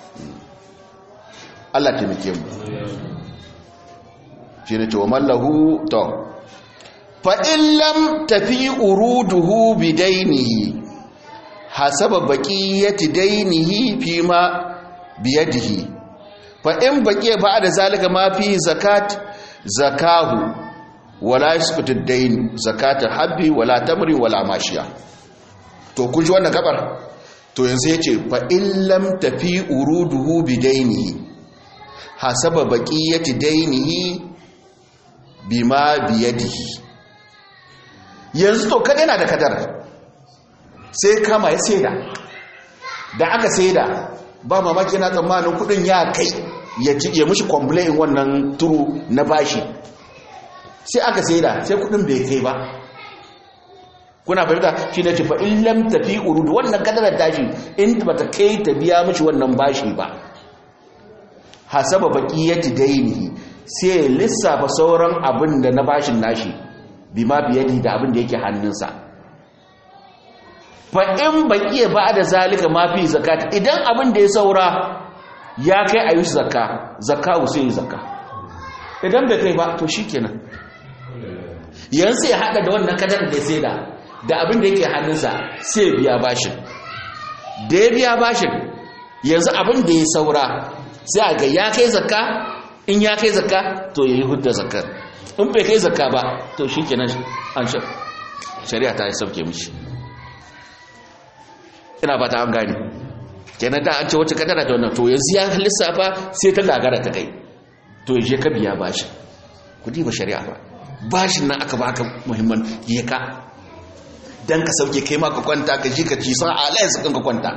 Allah taimake mu shi ne cewa mallahu to fa in lam tafi uruduhu bidainihi hasaba baqiyati dainihi fi ma biyadihi fa in baqiya ba'da zalika ma fi zakat zakahu wala yasqutu ad-dayn zakat habbi wala tamri wala mashiya to kun ji wannan gabar to yanzu yace fa in lam tafi uruduhu bidainihi hasaba baqiyati dainihi bima biyadihi yanzu to kada yana da kadar sai kama ya saida da aka saida ba mamaki yana tsammanin kudin ya kai ya ci ya mishi complain wannan turu na bashi sai aka saida sai kudin bai kai ba kuna fahimta shi ne ce fa in lam tafi urud wannan kadarar tashi in bata kai ta biya mishi wannan bashi ba hasaba baqiyati dainihi sai lissafa sauran abin da na bashin nashi bima biyadi da abin da yake hannunsa fa in baqiya ba da zalika ma fi zakat idan abin da ya saura ya kai ayi zakka zakka sai zakka idan bai kai ba to shikenan yanzu ya hada da wannan kadar da sai da da abin da yake hannunsa sai biya bashin da ya biya bashin yanzu abin da ya saura sai a ga ya kai zakka in ya kai zakka to yayi hudda zakkar in bai kai zakka ba to shikenan an shari'a ta yi sauke mishi ina fata an gane kenan da an ce wacce kadara ta wannan to yanzu ya lissafa sai ta gagara ta kai to yaje ka biya bashin kudi ba shari'a ba bashin nan aka baka muhimman ya ka dan ka sauke kai ma ka kwanta ka ji ka ci sa alai su kan ka kwanta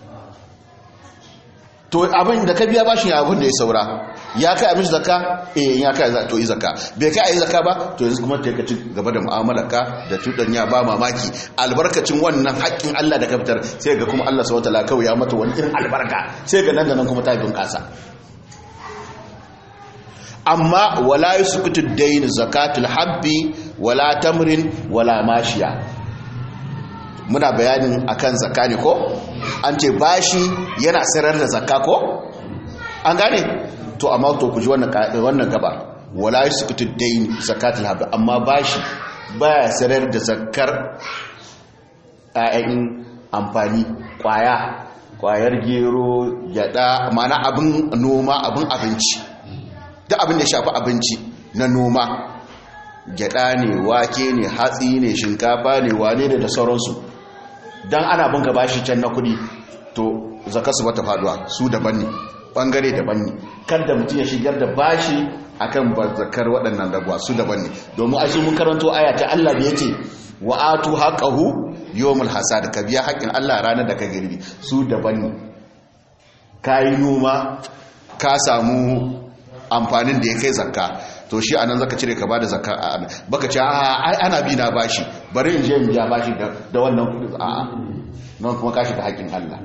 to abin da ka biya bashin ya abin da ya saura ya kai abin zakka eh ya kai to yi zakka bai kai ayi zakka ba to yanzu kuma ta ci gaba da mu'amalarka da tudanya ba mamaki albarkacin wannan haƙƙin Allah da ka fitar sai ga kuma Allah subhanahu wataala kawai ya mata wani irin albarka sai ga nan da nan kuma ta bin kasa amma wala yusqutu ad-dayn zakatul habbi wala tamrin wala mashiya muna bayanin akan zakka ne ko an ce bashi yana sarar da zakka ko an gane to amma to ku ji wannan wannan gaba wala yusqutu ad-dayn zakatul habbi amma bashi baya sarar da zakkar ayin amfani kwaya kwayar gero gyada mana abin noma abin abinci duk abin da ya shafi abinci na noma gyada ne wake ne hatsi ne shinkafa ne wane ne da sauransu don ana bin gaba shi can na kudi to zaka su bata faduwa su daban ne bangare daban ne kada mutum ya shigar da bashi akan zakar waɗannan dabuwa su daban ne domin ashe mun karanto aya ta Allah da yake wa atu haqqahu yawmul hasad ka biya haƙin Allah ranar da ka girbi su daban ne kai noma ka samu amfanin da ya kai zakka to shi anan zaka cire ka bada zakka a baka ce a ana bi na bashi bari in je in biya bashi da wannan kudi a a nan kuma ka shiga haƙin Allah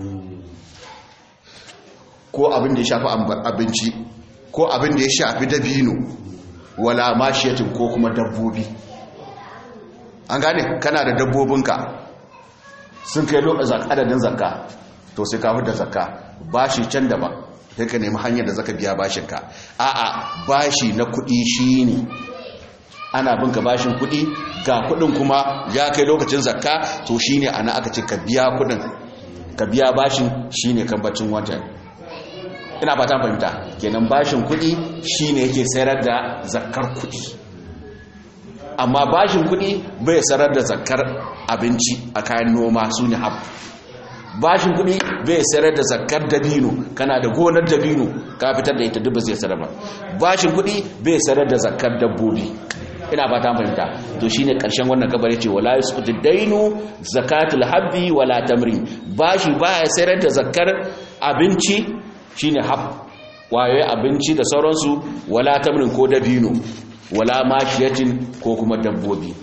ko abin da ya shafi abinci ko abin da ya shafi dabino wala mashiyatin ko kuma dabbobi an gane kana da dabbobinka sun kai lokacin adadin zakka to sai ka da zakka bashi can da ba sai ka nemi hanyar da zaka biya bashinka a'a bashi na kuɗi shine ana binka bashin kuɗi ga kuɗin kuma ya kai lokacin zakka to shine ana aka ce ka biya kuɗin ka biya bashin shine kambacin wancan ina fata fahimta kenan bashin kuɗi shine yake sayar da zakkar kuɗi amma bashin kuɗi bai sayar da zakkar abinci a kayan noma su ne hab bashin kuɗi bai sayar da zakkar dabino kana da gonar dabino ka fitar da ita duk ba zai sayar ba bashin kuɗi bai sayar da zakkar dabbobi ina fata fahimta to shine karshen wannan gabar yace wala yusqutu dainu zakatul habbi wala tamrin bashi baya sayar da zakkar abinci shine hab waye abinci da sauransu wala tamrin ko dabino wala mashiyatin ko kuma dabbobi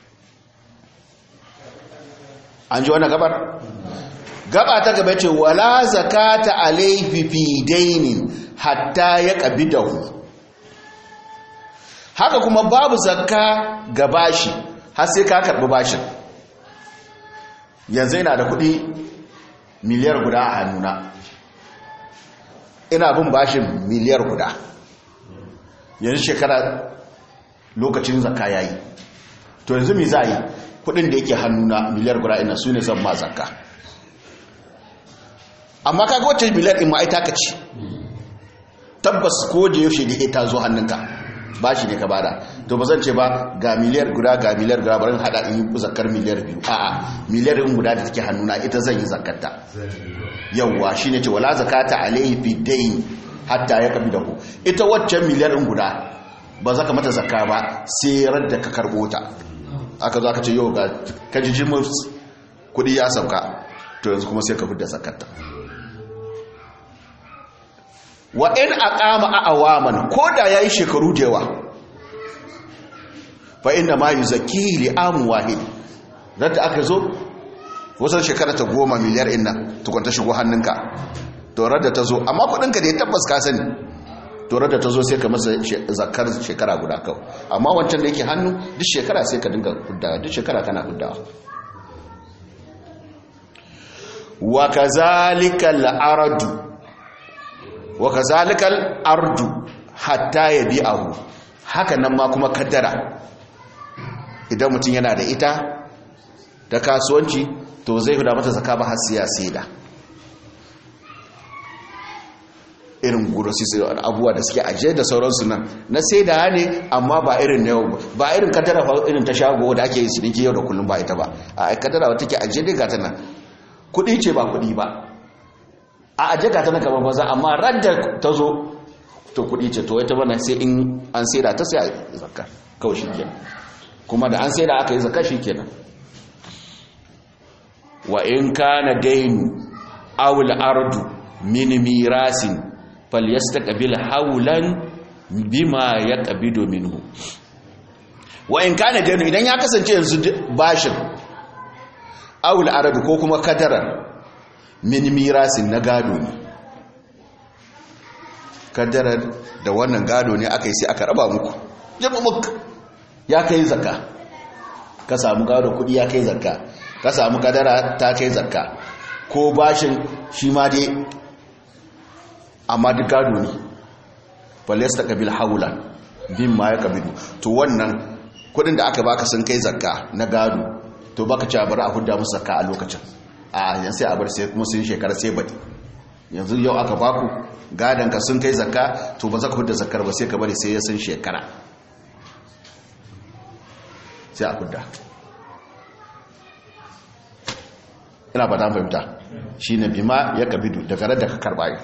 an ji wannan gabar gaba ta gaba ce wala zakata alayhi fi dainin hatta ya qabidahu haka kuma babu zakka ga bashi har sai ka karbi bashin yanzu ina da kudi miliyar guda a hannuna ina bin bashin miliyar guda yanzu shekara lokacin zakka yayi to yanzu me za yi kudin da yake hannuna miliyar guda ina su ne zan ma zakka amma kaga wacce miliyar in ma ai taka ci tabbas ko da yaushe da ta zo hannunka bashi ne ka bada to ba zan ce ba ga miliyar guda ga miliyar guda bari hada in yi zakkar miliyar biyu a'a miliyar in guda da take hannuna ita zan yi zakkarta yawwa shine ce wala zakata alayhi fi dayn hatta yaqbidahu ita waccan miliyar in guda ba za ka mata zakka ba sai radda ka karbo ta aka zo aka ce yau ga kajijin kudi ya sauka to yanzu kuma sai ka fidda zakkarta wa in aqama awaman koda yayi shekaru da yawa fa inna ma yuzakki li am wahid zata aka zo wasan shekara ta goma miliyar inna tukun ta shigo hannunka to radda ta zo amma kudinka da ya tabbas ka sani to radda ta zo sai ka masa zakar shekara guda kawai amma wancan da yake hannu duk shekara sai ka dinga huddawa duk shekara kana huddawa wa kazalika al-ardu wa kazalika al-ardu hatta yabi'ahu haka nan ma kuma kaddara idan mutum yana da ita ta kasuwanci to zai huda mata zaka ba har siya saida irin gurosisi abubuwa da suke ajiye da sauransu nan na saida ne amma ba irin yau ba irin kaddara fa irin ta shago da ake yi siniki yau da kullum ba ita ba a kaddara wata take ajiye dai gata nan kudi ce ba kudi ba a ajiye gata nan kamar maza amma radda ta zo to kudi ce to ita bana sai in an saida ta sai a zakka kawai shikenan kuma da an saida aka yi zakka shikenan wa in kana dainu aw al-ardu min mirasin falyastaqbil hawlan bima yaqbidu minhu wa in kana dainu idan ya kasance yanzu bashin aw al-ardu ko kuma kadarar min mirasin na gado ne kadarar da wannan gado ne aka yi sai aka raba muku jabuk ya kai zakka ka samu gado kudi ya kai zakka ka samu kadara ta kai zakka ko bashin shi ma dai amma duk gado ne falesta kabil haula bin ma ya kabidu to wannan kudin da aka baka sun kai zakka na gado to baka ci bari a hudda musu zakka a lokacin a yan sai a bar sai kuma sun shekara sai badi yanzu yau aka baku gadon ka sun kai zakka to ba za ka hudda zakkar ba sai ka bari sai ya sun shekara sai a hudda ina ba ta fahimta shi ne bima ya kabidu daga da ka karba yi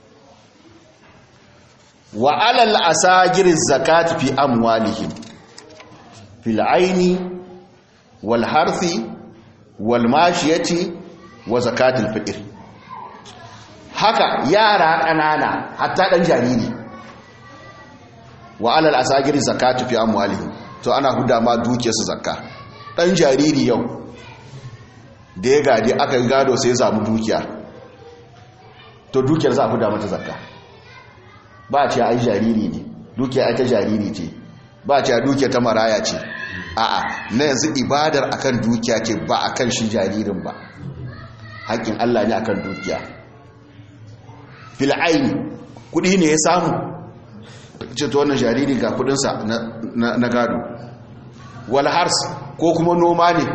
wa alal asagir zakat fi amwalihim fil aini wal harthi wal mashiyati wa zakatul fitr haka yara kanana hatta dan jariri wa alal asagir zakat fi amwalihim to ana huda ma dukiyarsu zakka dan jariri yau da ya gadi aka yi gado sai ya samu dukiya to dukiyar za a fuda mata zakka ba a ce ai jariri ne dukiya ai ta jariri ce ba a ce a dukiya ta maraya ce a'a na yanzu ibadar akan dukiya ce ba akan shi jaririn ba haƙƙin Allah ne akan dukiya fil aini kudi ne ya samu ce to wannan jariri ga kudinsa na gado wal hars ko kuma noma ne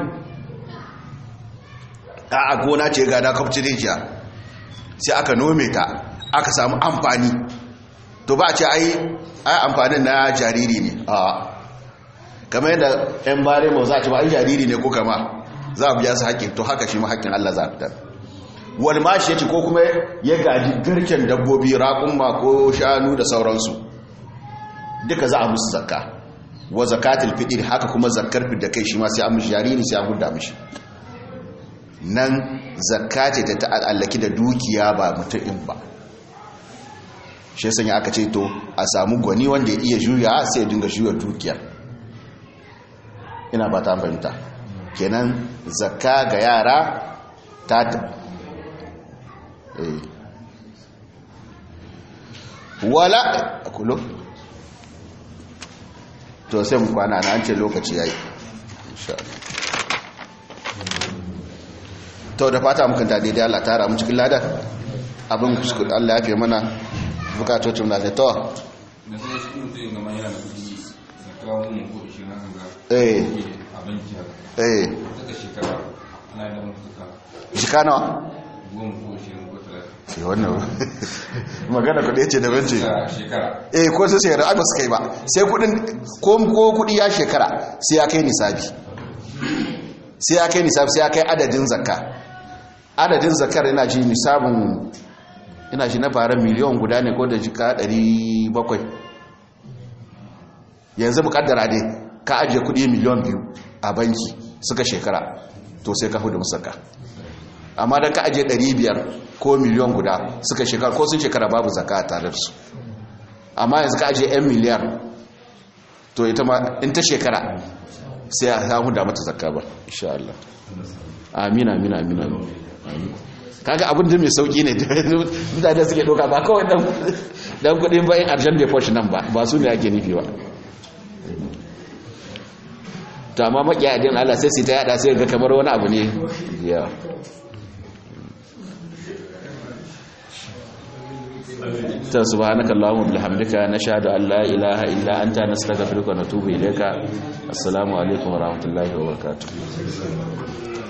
a gona ce gada kafci rijiya sai aka nome ta aka samu amfani to ba ce ai ai amfanin na jariri ne a kamar yadda yan bare mu za a ce ba ai jariri ne ko kama za a biya su haƙƙin to haka shi ma haƙƙin Allah za a fitar wal mashi yace ko kuma ya gaji garken dabbobi raƙumma ko shanu da sauransu duka za a musu zakka wa zakatul fitr haka kuma zakkar da kai shi ma sai an mishi jariri sai an hudda mishi nan zakka ce ta ta'allaki da dukiya ba mutum ba shi sanya aka ce to a samu gwani wanda ya iya juya sai ya dinga juya dukiyar ina ba ta fahimta kenan zakka ga yara ta ta eh wala kulo to sai mu kwana na an ce lokaci yayi insha Allah to da fata mukan ta daidai Allah tara mu cikin ladan abin kuskure Allah ya fi mana bukatocin da to da sai shi mutum ga mai yana kudi zakawa mun ko shi na hanga eh abinci eh daga shekara ana da mutuka shika nawa goma ko shi ko talata sai wannan magana kudi yace da bance shekara eh ko sai sai ai ba su kai ba sai kudin ko ko kudi ya shekara sai ya kai nisabi sai ya kai nisabi sai ya kai adadin zakka adadin zakar ina ji nisabin ina ji na fara miliyan guda ne ko da jika ɗari bakwai yanzu mukaddara dai ka ajiye kudi miliyan biyu a banki suka shekara to sai ka hudu musaka amma don ka ajiye ɗari biyar ko miliyan guda suka shekara ko sun shekara babu zaka a tare da su amma yanzu ka ajiye yan miliyan to ita ma in ta shekara sai a samu da mata zakka ba insha Allah. Amin amin amin amin. Kaga abin da mai sauki ne mutane suke doka ba kawai dan dan kudin bayin arjan da posh nan ba ba su ne ake nufi ba. To amma makiya din Allah sai sai ta yada sai ga kamar wani abu ne ya ta subhanakallahumma bihamdika nashhadu an la ilaha illa anta nastaghfiruka wa natubu ilayka. Assalamu alaikum wa rahmatullahi wa barakatuh.